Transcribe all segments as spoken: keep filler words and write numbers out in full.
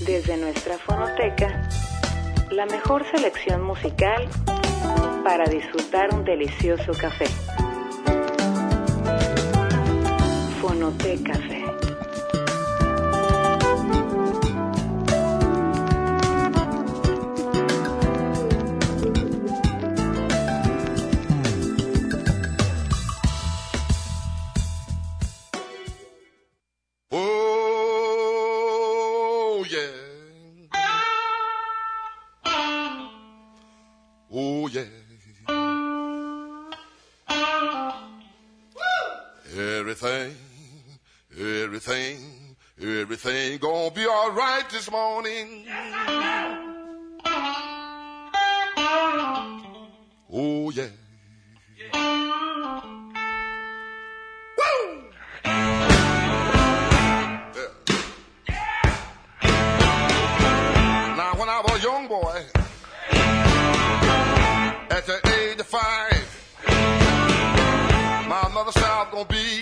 Desde nuestra fonoteca, la mejor selección musical para disfrutar un delicioso café. Fonoteca Café. Everything gonna be all right this morning. Oh, yeah. Woo! Yeah. Now, when I was a young boy, at the age of five, my mother said I was gonna be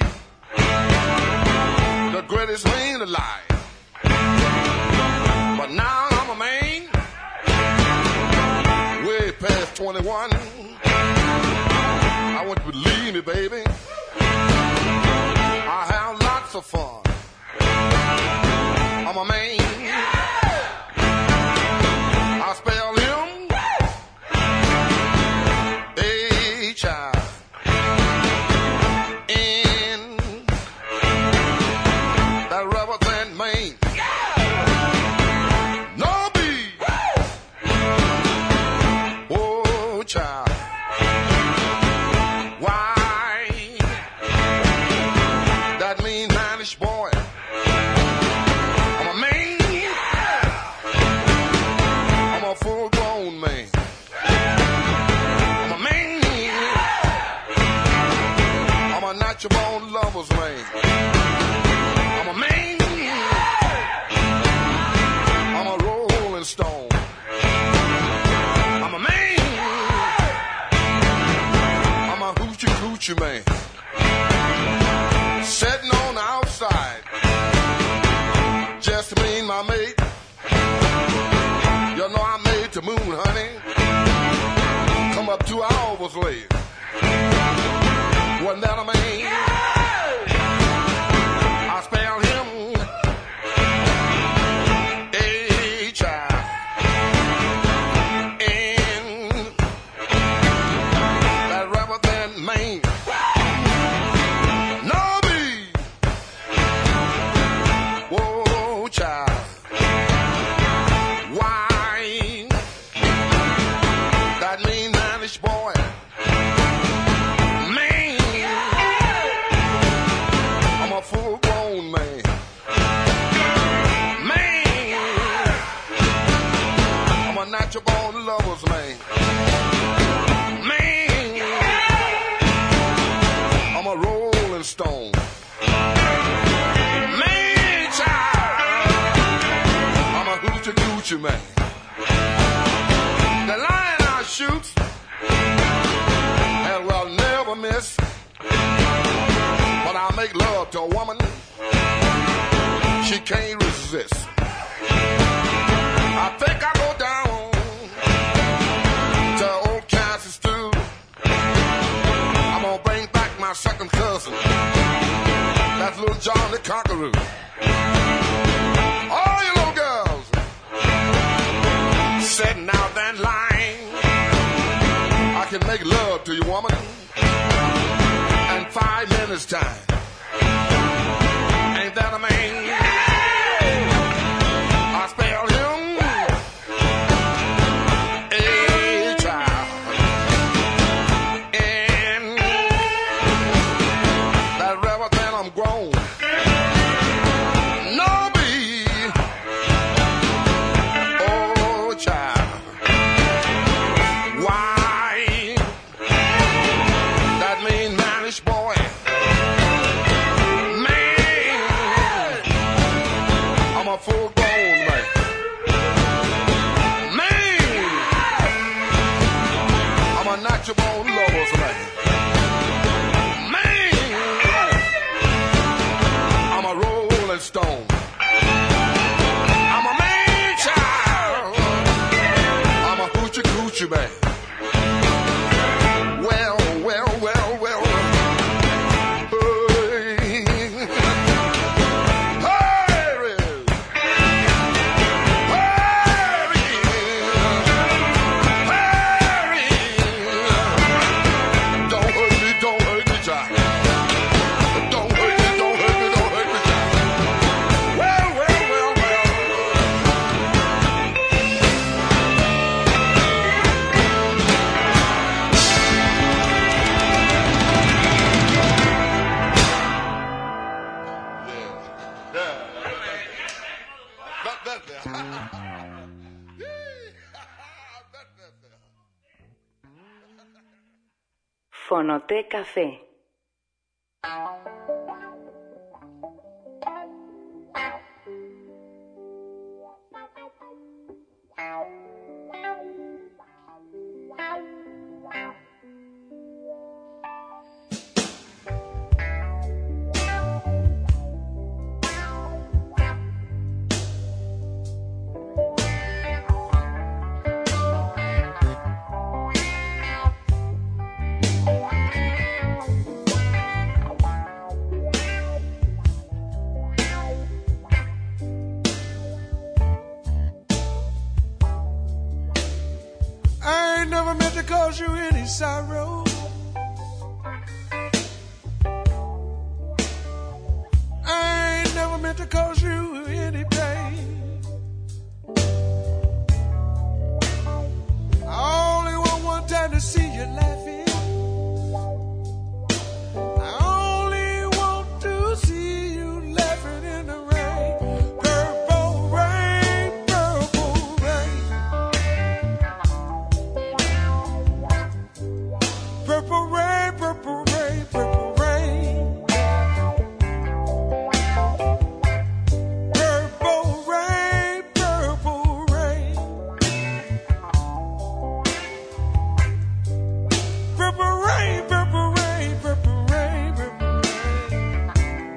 the greatest man alive. But now I'm a man, way past twenty-one. I want you to believe me, baby, I have lots of fun. I'm a man. I spell him H I N, that rubber band man. No B. Oh, child. Why? That mean manish boy. I'm a man. I'm a full grown man. I'm a man. I'm a natural born lover's man. I'm a man. I'm a rolling stone. I'm a man. I'm a hoochie coochie man. Sitting on the outside, just me and my mate. You know I made the moon, honey. Come up two hours late. Wasn't that a man? I spell him H I N, that rubber band man. No B. Whoa, child. Why? That mean manish boy. Man. I'm a full grown man. Man. I'm a natural born lover's man. Man. I'm a rolling stone. Man, child. I'm a hoochie coochie man. The lion I shoot and will never miss. When I make love to a woman, she can't resist. I think I go down to old Kansas too. I'm gonna bring back my second cousin, that's little John the Conqueror. All you little girls sitting out that line, I can make love to you, woman, in five minutes time. Ain't that a man? I spell him H I N, that rubber band I'm grown. No B. Oh, child. Why? That mean manish boy. Man. I'm a full grown man. Man. I'm a natural born lover's man. Man. I'm a rolling stone. I'm a man. Fonoté Café. Cause you any sorrow. I ain't never meant to cause you any pain. I only want one time to see you laughing. I only want to see you laughing in the rain. Purple rain, purple rain. Purple rain, purple rain, purple rain. Purple rain, purple rain. Purple rain, purple rain, purple rain, purple rain.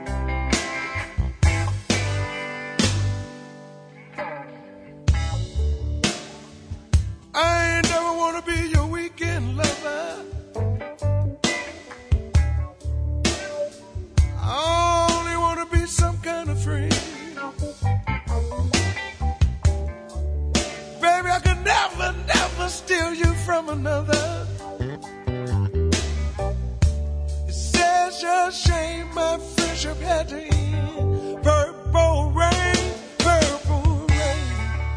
I ain't never wanna be your weekend lover. I only wanna be some kind of friend. Baby, I could never, never steal you from another. It's such a shame my friendship had to end. Purple rain, purple rain.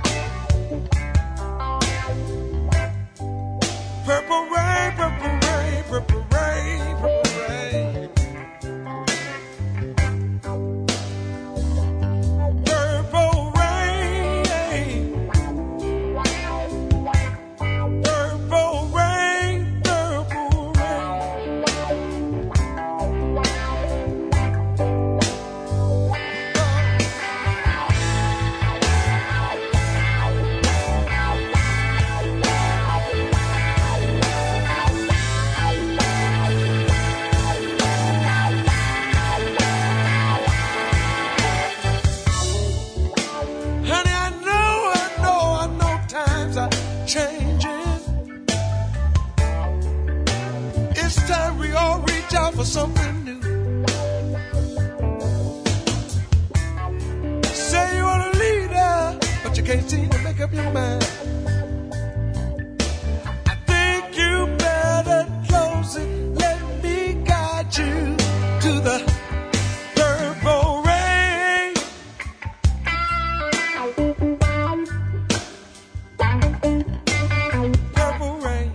Purple rain, purple rain, purple rain, purple rain. Purple rain, purple rain, purple rain. Honey, I know, I know, I know times are changing. It's time we all reach out for something new. Say you want a leader, but you can't seem to make up your mind. I think you better close it. Let me guide you to the purple rain. Purple rain.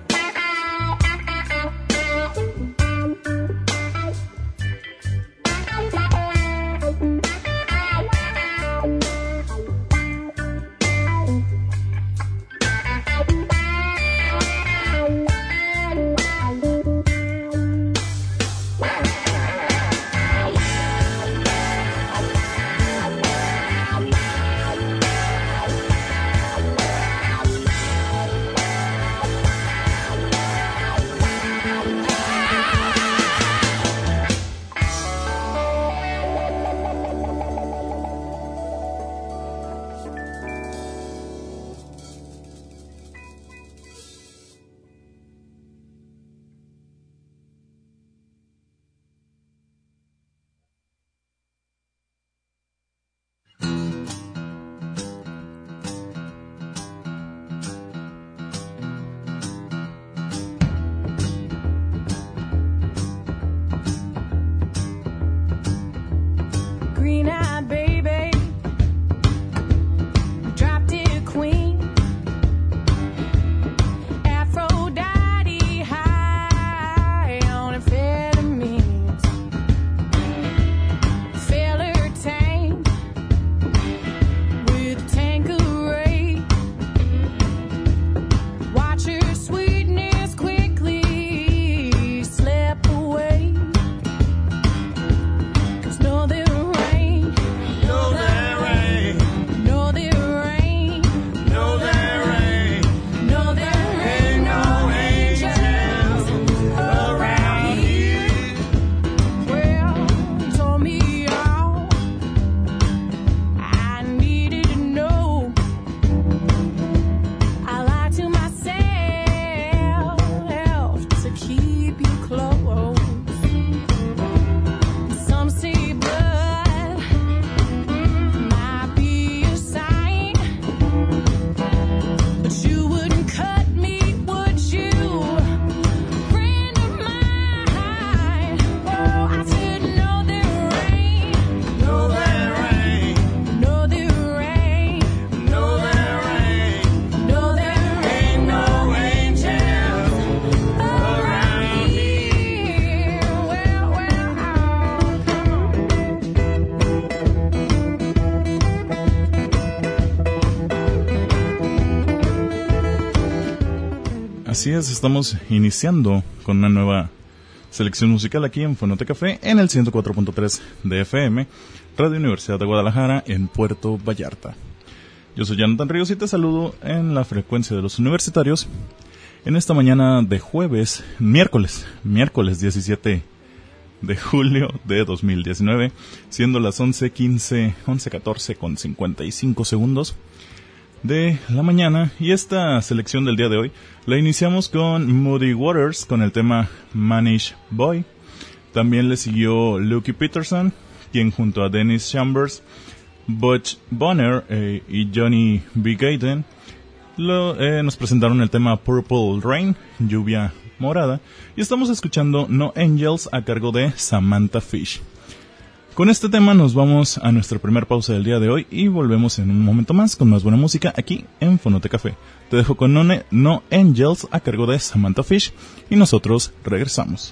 Así es, estamos iniciando con una nueva selección musical aquí en Fonoteca Café en el ciento cuatro punto tres de F M, Radio Universidad de Guadalajara en Puerto Vallarta. Yo soy Jonathan Ríos y te saludo en la frecuencia de los universitarios en esta mañana de jueves, miércoles, miércoles diecisiete de julio de dos mil diecinueve, siendo las once quince, once catorce con cincuenta y cinco segundos de la mañana, y esta selección del día de hoy la iniciamos con Muddy Waters con el tema Manish Boy. También le siguió Lucky Peterson, quien junto a Dennis Chambers, Butch Bonner eh, y Johnny B. Gaten lo, eh, nos presentaron el tema Purple Rain, lluvia morada, y estamos escuchando No Angels a cargo de Samantha Fish. Con este tema nos vamos a nuestra primera pausa del día de hoy y volvemos en un momento más con más buena música aquí en Fonoteca Café. Te dejo con No, no Angels a cargo de Samantha Fish y nosotros regresamos.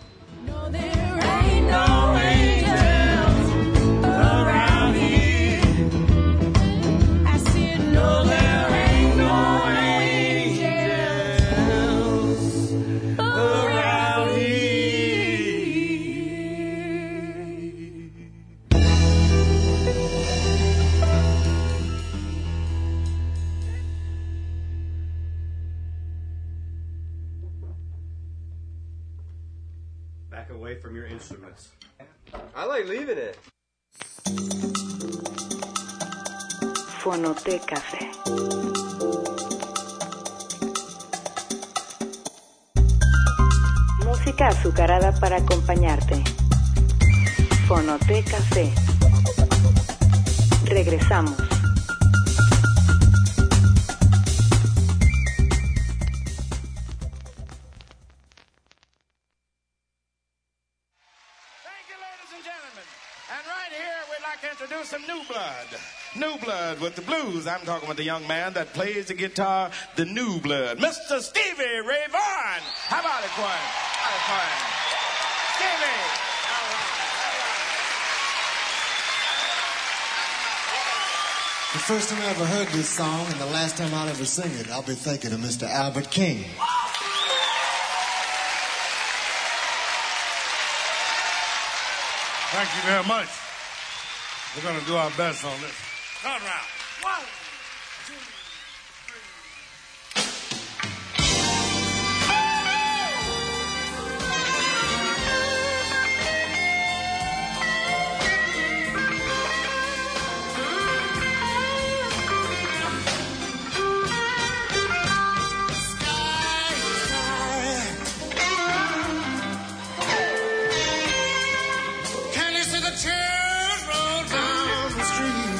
Away from your instruments. I like leaving it. Fonoteca Café. Música azucarada para acompañarte. Fonoteca Café. Regresamos. Some new blood, new blood with the blues. I'm talking with the young man that plays the guitar, the new blood, Mister Stevie Ray Vaughan. How about it, Quinn? How about it, Quinn? Stevie. All right, all right. The first time I ever heard this song, and the last time I'll ever sing it, I'll be thinking of Mister Albert King. Thank you very much. We're going to do our best on this. Turn around. One, two, three. Can you see the tears roll down the street?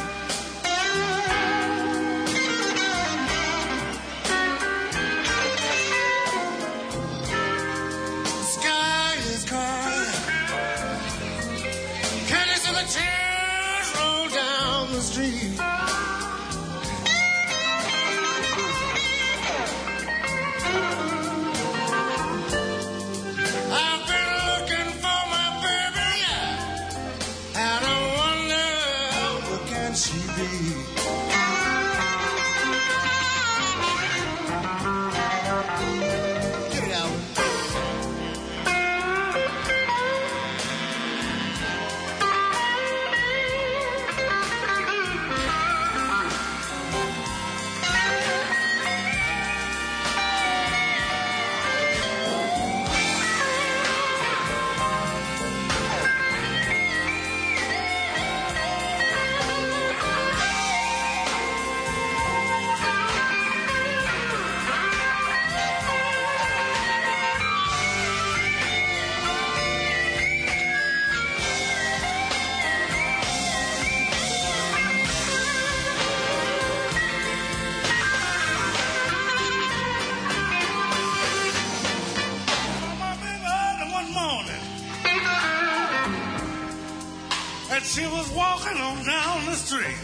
she was walking on down the street.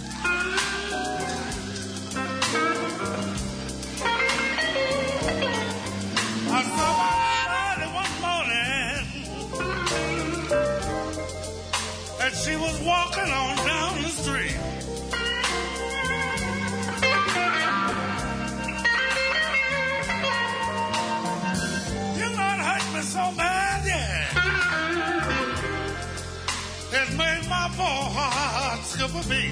I saw her early one morning, and she was walking on down the street. up a beat.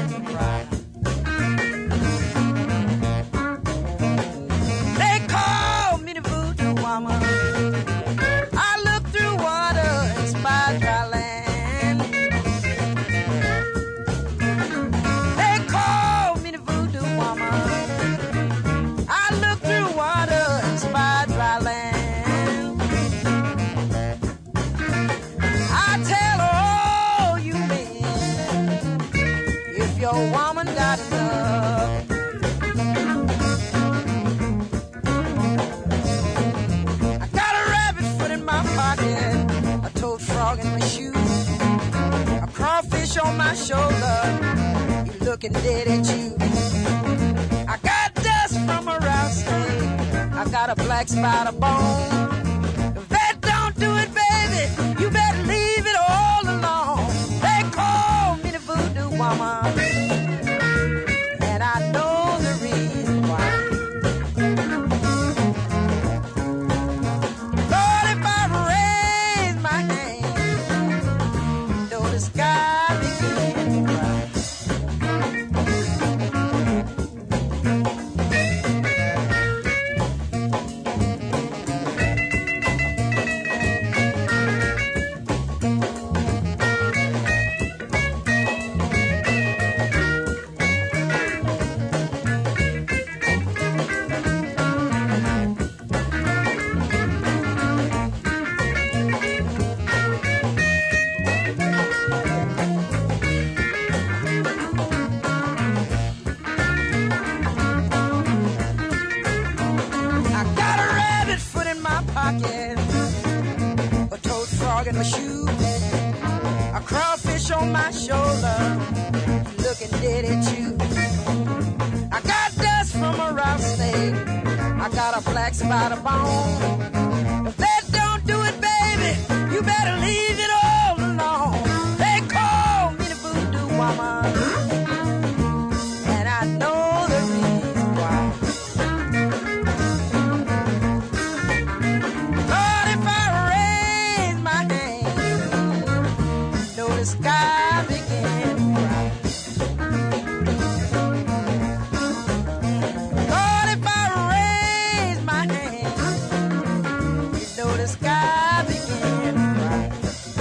They call my shoulder. You looking dead at you. I got dust from a rattlesnake. I got a black spider bone. If that don't do it, baby, you better leave it all alone. They call me the voodoo woman, and I know the reason why. Lord, if I raise my hand, you know the sky begins to cry. In my shoe, a crawfish on my shoulder, looking dead at you. I got dust from a rattlesnake. I got a black spider bone. If that don't do it, baby, you better leave it all alone. They call me the voodoo woman, and I know the reason why. Lord, if I raise my hand, know the sky begin to cry. Lord, if I raise my hand, you know the sky begin to cry.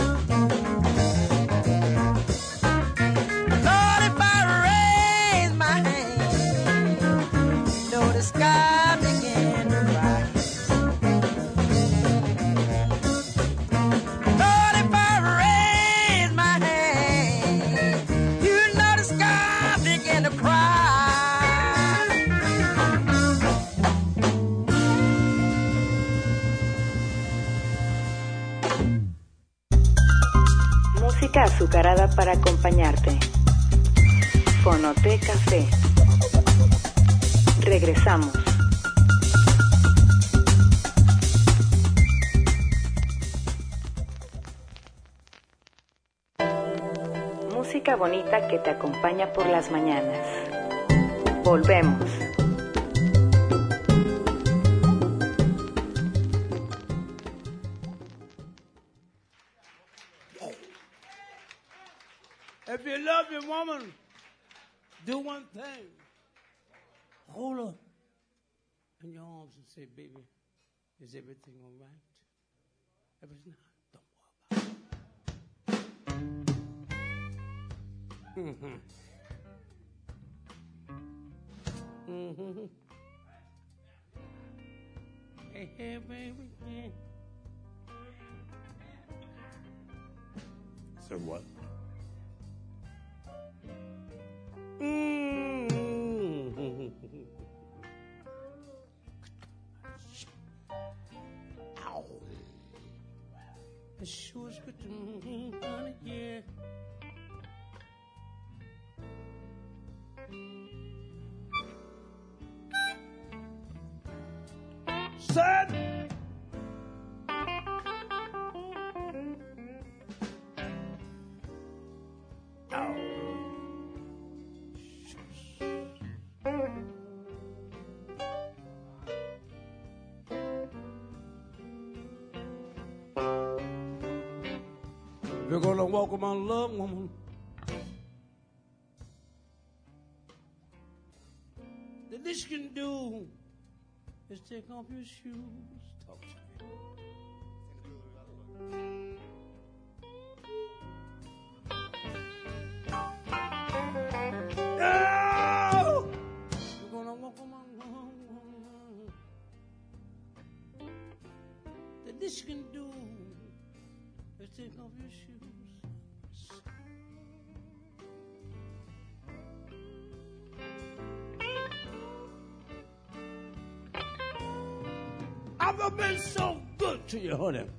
Lord, if I raise my hand, you know the sky begin to cry. Lord, if I raise my hand, you know the sky begin to cry. Música azucarada para acompañarte. Fonoteca Café. Regresamos. Música bonita que te acompaña por las mañanas. Volvemos. If you love your woman, do one thing. Hold her in your arms and say, baby, is everything all right? If it's not, don't worry about it. Mm-hmm. Mm-hmm. Hey, hey, baby, yeah. So what? Mm-hmm. Ow. It sure is good to me, honey, yeah. Son! We're gonna welcome our love woman. The least you can do is take off your shoes. Talk to me. Oh! We're gonna welcome our love woman. The least you can do is take off your shoes. I've been so good to you, honey.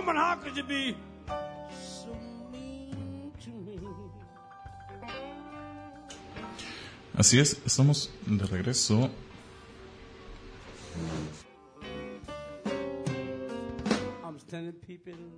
woman, how could you be so mean to me? Así es, estamos de regreso. I'm standing peeping.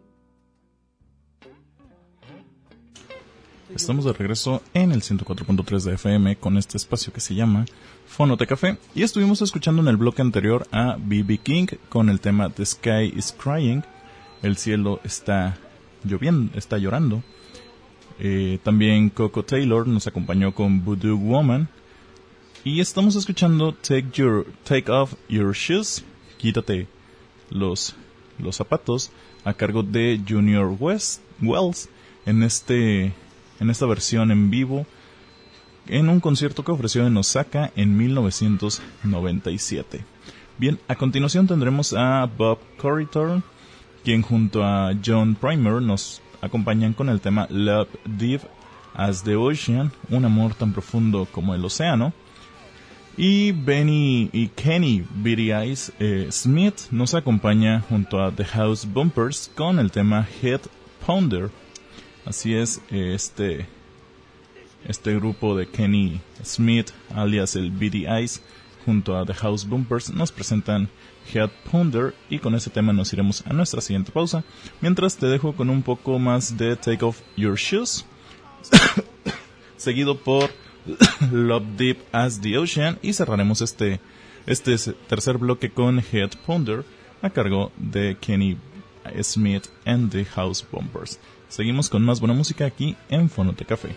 Estamos de regreso en el ciento cuatro punto tres de F M con este espacio que se llama Fonoteca Café. Y estuvimos escuchando en el bloque anterior a B B King con el tema The Sky is Crying. El cielo está lloviendo, está llorando. Eh, también Coco Taylor nos acompañó con Voodoo Woman. Y estamos escuchando Take Your Take Off Your Shoes, quítate los, los zapatos, a cargo de Junior West, Wells en este en esta versión en vivo en un concierto que ofreció en Osaka en mil novecientos noventa y siete. Bien, a continuación tendremos a Bob Corritor, quien junto a John Primer nos acompañan con el tema Love Deep as the Ocean, un amor tan profundo como el océano. Y Benny y Kenny Beady Eyes eh, Smith nos acompaña junto a The House Bumpers con el tema Head Pounder. Así es, este este grupo de Kenny Smith, alias el Beady Eyes, junto a The House Bumpers, nos presentan Head Pounder, y con ese tema nos iremos a nuestra siguiente pausa. Mientras te dejo con un poco más de Take Off Your Shoes, seguido por Love Deep as the Ocean, y cerraremos este, este tercer bloque con Head Pounder a cargo de Kenny Smith and the House Bumpers. Seguimos con más buena música aquí en Fonoteca Café.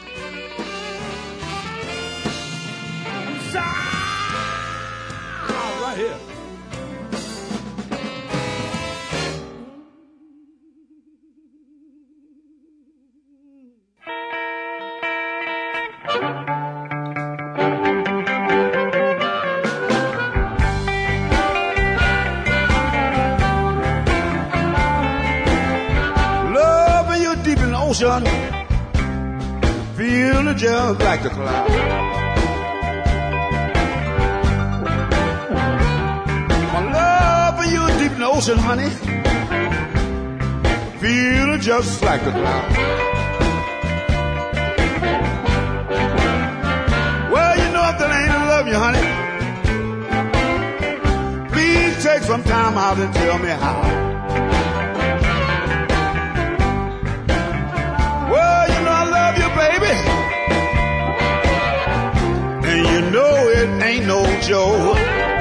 Right here. Ocean, feeling just like the cloud. My love for you deep in the ocean, honey, feeling just like the cloud. Well, you know if that ain't I love you, honey, please take some time out and tell me how. Baby, and you know it ain't no joke.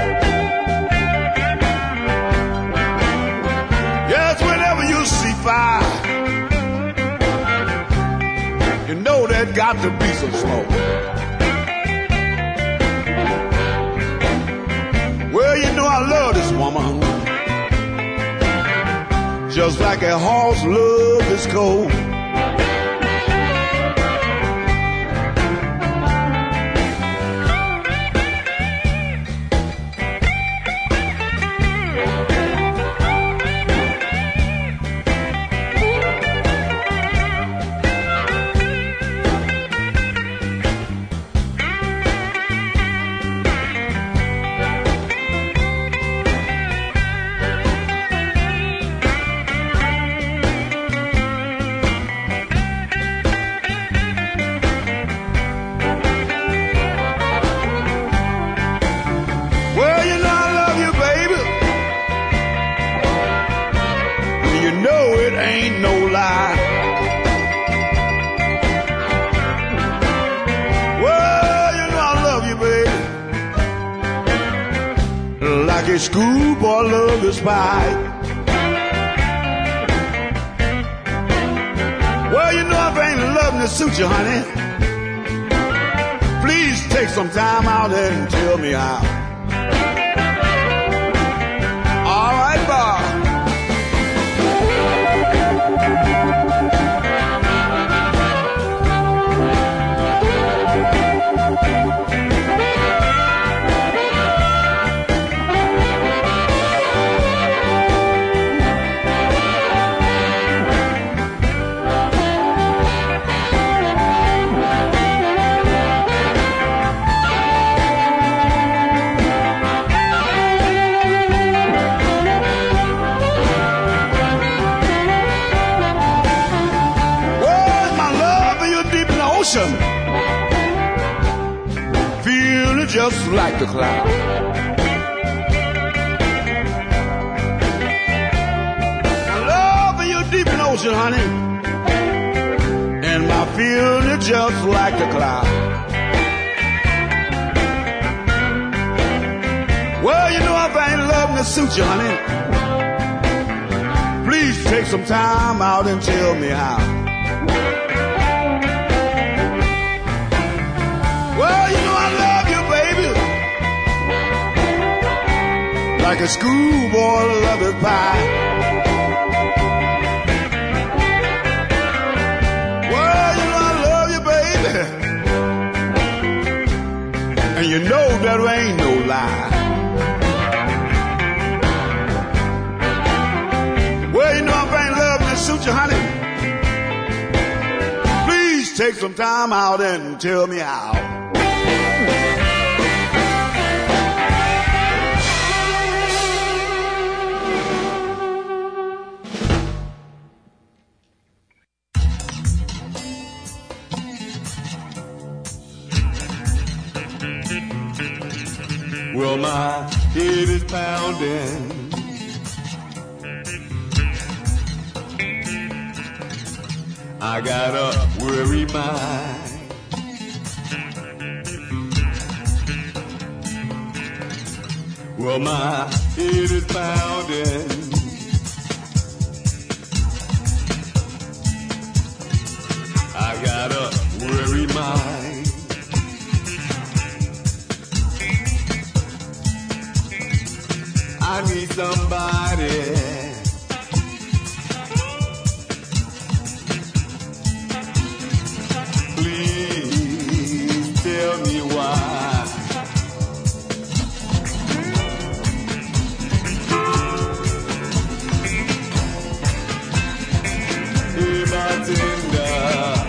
Yes, whenever you see fire, you know there's got to be some smoke. Well, you know I love this woman, just like a horse loves his coat. Schoolboy love is right. Well, you know if I ain't loving to suit you, honey, please take some time out and tell me how. All right, Bob. just like the cloud. I love you deep in the ocean, honey, and my feeling is just like the cloud. Well, you know if I ain't loving to suit you, honey, please take some time out and tell me how. Well, you know I love you, baby, like a schoolboy love his pie. Well, you know I love you, baby, and you know that ain't no lie. Well, you know if I ain't loving to suit you, honey, please take some time out and tell me how. Well, my head is pounding, I got a worry mind. Well, my head is pounding, I got a worry mind. I need somebody tell me why. Hey, bartender,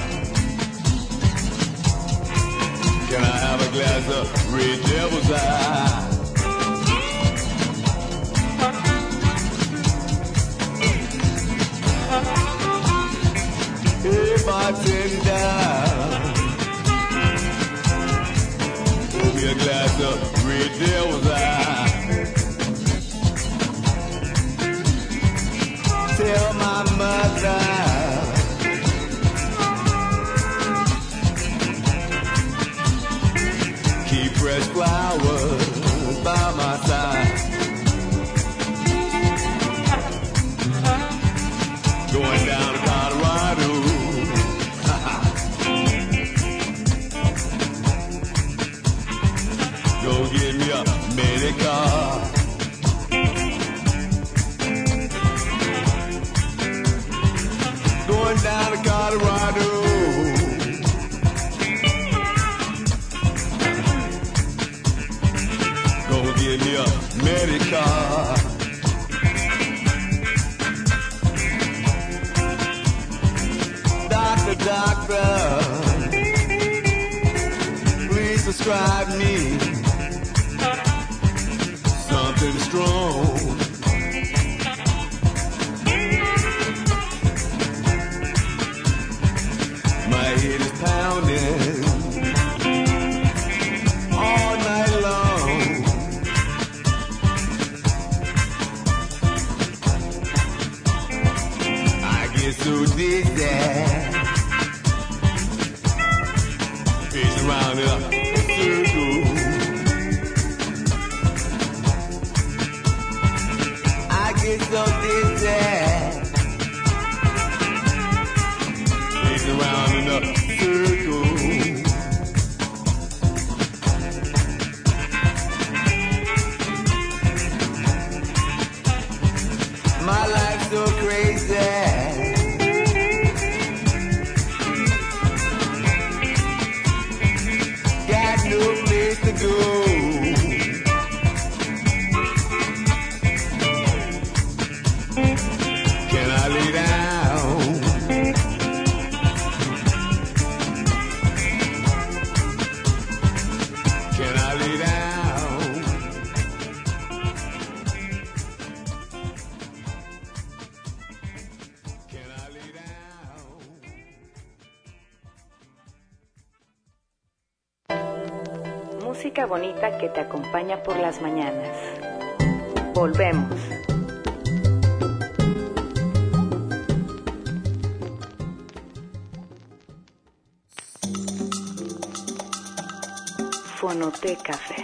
can I have a glass of Red Devil's Eye? Hey, bartender, a glass of Red Devil's Eye. Tell my mother keep fresh flowers by my side. Going down to Colorado, go get me a Medicare. Going down to Colorado, go get me a Medicare. Doctor, doctor, please prescribe me something strong. My head is pounding all night long. I get so dizzy, it's around in a circle. It's so dizzy, it's around in a circle. My life's so crazy, got no place to go. música bonita que te acompaña por las mañanas. Volvemos. Fonoteca Café.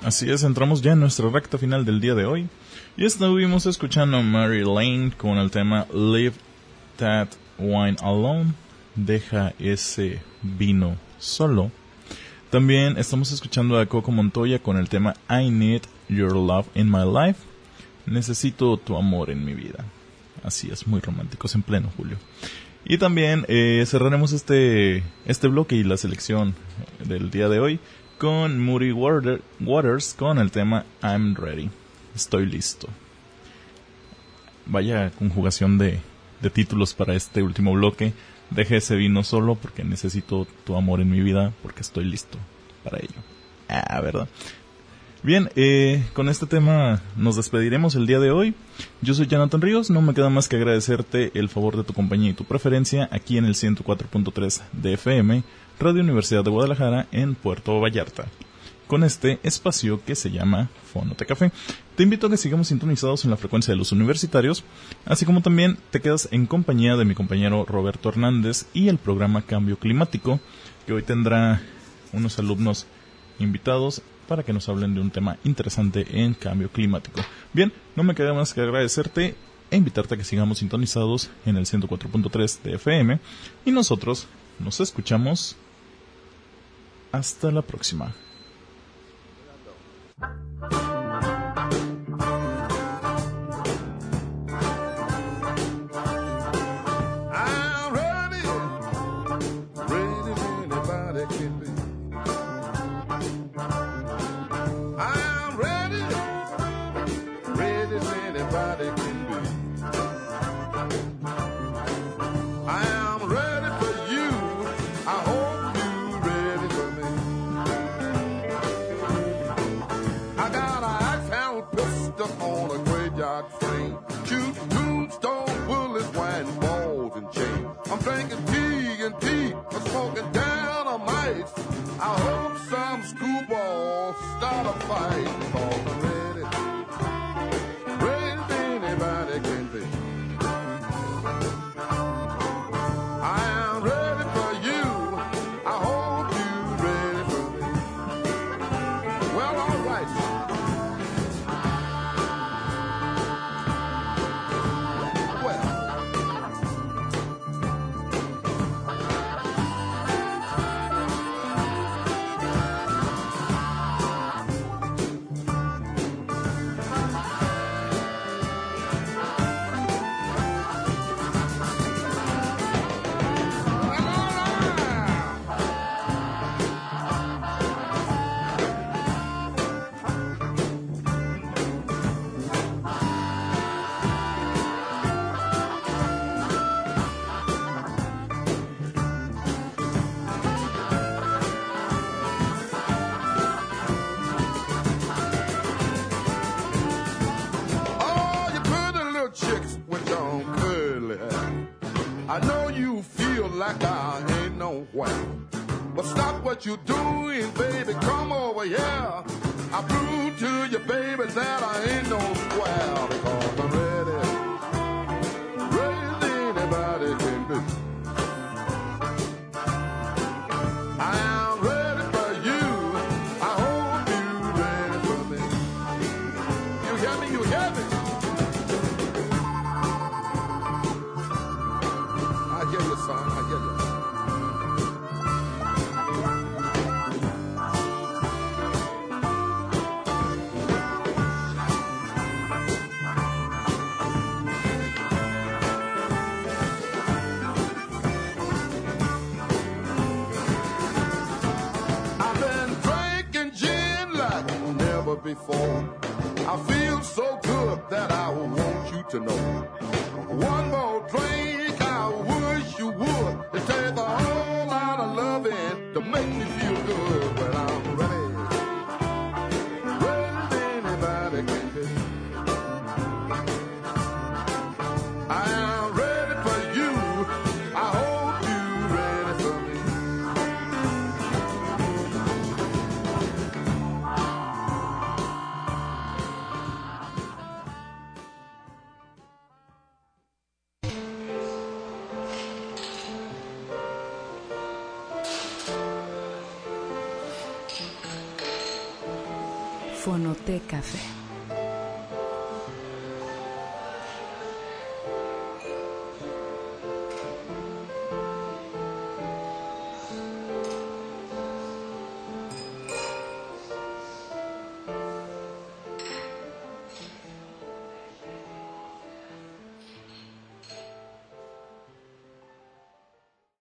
Así es, entramos ya en nuestra recta final del día de hoy. Y estuvimos escuchando a Mary Lane con el tema Leave That Wine Alone. Deja ese vino solo. También estamos escuchando a Coco Montoya con el tema I Need Your Love in My Life. Necesito tu amor en mi vida. Así es, muy románticos en pleno julio. Y también eh, cerraremos este, este bloque y la selección del día de hoy con Muddy Waters con el tema I'm Ready. Estoy listo. Vaya conjugación de, de títulos para este último bloque. Deje ese vino solo porque necesito tu amor en mi vida porque estoy listo para ello. Ah, ¿verdad? Bien, eh, con este tema nos despediremos el día de hoy. Yo soy Jonathan Ríos, no me queda más que agradecerte el favor de tu compañía y tu preferencia aquí en el ciento cuatro punto tres de F M, Radio Universidad de Guadalajara en Puerto Vallarta, con este espacio que se llama Fonote Café. Te invito a que sigamos sintonizados en la frecuencia de los universitarios, así como también te quedas en compañía de mi compañero Roberto Hernández y el programa Cambio Climático, que hoy tendrá unos alumnos invitados para que nos hablen de un tema interesante en cambio climático. Bien, no me queda más que agradecerte e invitarte a que sigamos sintonizados en el ciento cuatro punto tres de F M y nosotros nos escuchamos hasta la próxima. I know you feel like I ain't no whack, but stop what you're doing, baby, come over here. I prove to you, baby, that I ain't no square, because I'm ready, ready as anybody can be. I am ready for you, I hope you're ready for me. You hear me, you hear me? I hear you, son, I hear you. Before I feel so good that I want you to know. One more drink, I wish you would. It takes a whole lot of loving to make me feel good. But I'm ready, ready as anybody can be. I am ready for you. I hope you're ready for me. Fonoteca Café.